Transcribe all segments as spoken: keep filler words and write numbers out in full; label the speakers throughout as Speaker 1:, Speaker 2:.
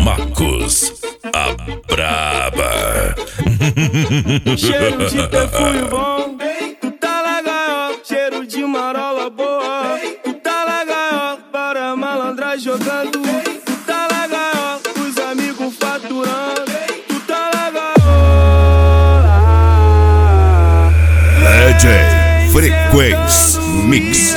Speaker 1: Marcos, a braba.
Speaker 2: Cheiro de perfume bom, tu tá legal. Cheiro de marola boa, tu tá legal. Para malandra jogando, tu tá legal. Os amigos faturando, tu tá legal.
Speaker 1: D J Frequência Mix.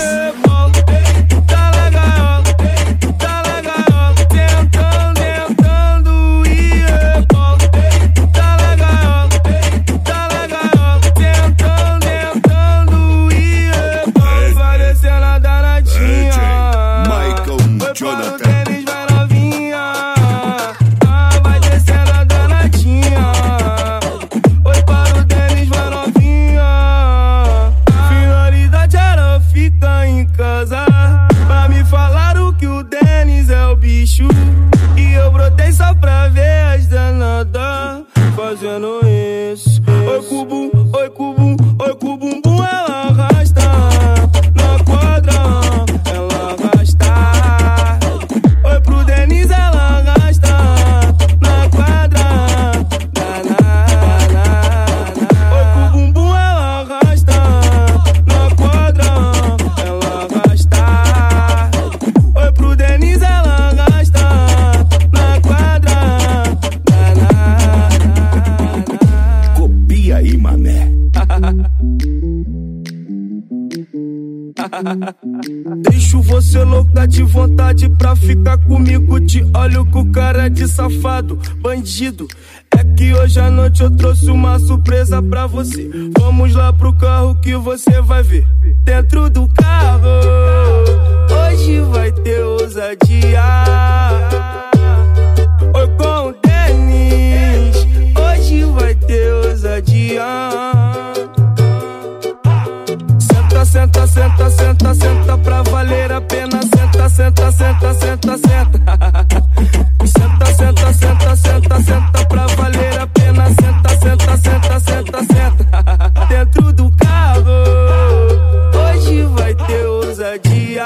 Speaker 2: Pra me falaram que o Denis é o bicho, e eu brotei só pra ver as danadas fazendo isso. Oi cubo, oi cubo, oi cubumbum, ela arrasta na quadra, ela arrasta. Oi pro Denis, ela arrasta na quadra, na, na, na, na. Oi cubumbum, ela arrasta na quadra, ela arrasta. Oi pro Denis, ela arrasta na quadra, na, na, na, na.
Speaker 1: Copia aí, mané.
Speaker 2: Deixo você louca de vontade pra ficar comigo. Te olho com cara de safado, bandido. É que hoje à noite eu trouxe uma surpresa pra você. Vamos lá pro carro que você vai ver. Dentro do carro, hoje vai ter ousadia. Oi com o Denis, hoje vai ter ousadia. Senta, senta, senta, senta pra valer a pena. Senta, senta, senta, senta, senta. Senta, senta, senta, senta, senta pra valer a pena. Senta, senta, senta, senta, senta. Dentro do carro, hoje vai ter ousadia.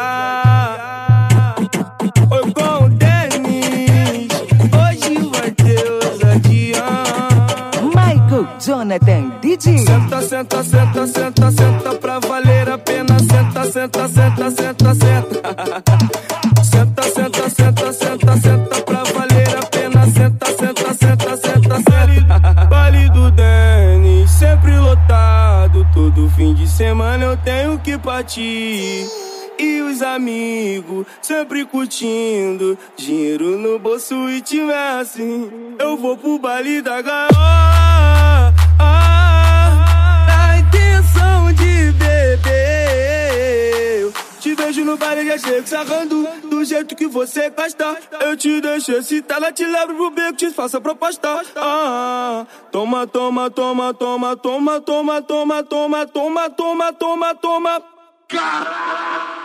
Speaker 2: Oi com o Denis, hoje vai ter ousadia.
Speaker 3: Michael Jonathan D J.
Speaker 2: Senta, senta, senta, senta, senta pra valer a pena. Senta, senta, senta, senta, senta. Senta, senta, senta, senta, senta pra valer a pena. Senta, senta, senta, senta, senta. Vale do Denis, sempre lotado. Todo fim de semana eu tenho que partir. E os amigos sempre curtindo, dinheiro no bolso e tiver assim, eu vou pro baile da gaiola. Na intenção de beber, eu te vejo no baile, já chego sarrando do jeito que você gosta. Eu te deixo excitar, ela te leva pro beco, te faço a proposta. Ah, toma, toma, toma, toma, toma, toma, toma, toma, toma, toma, toma, toma.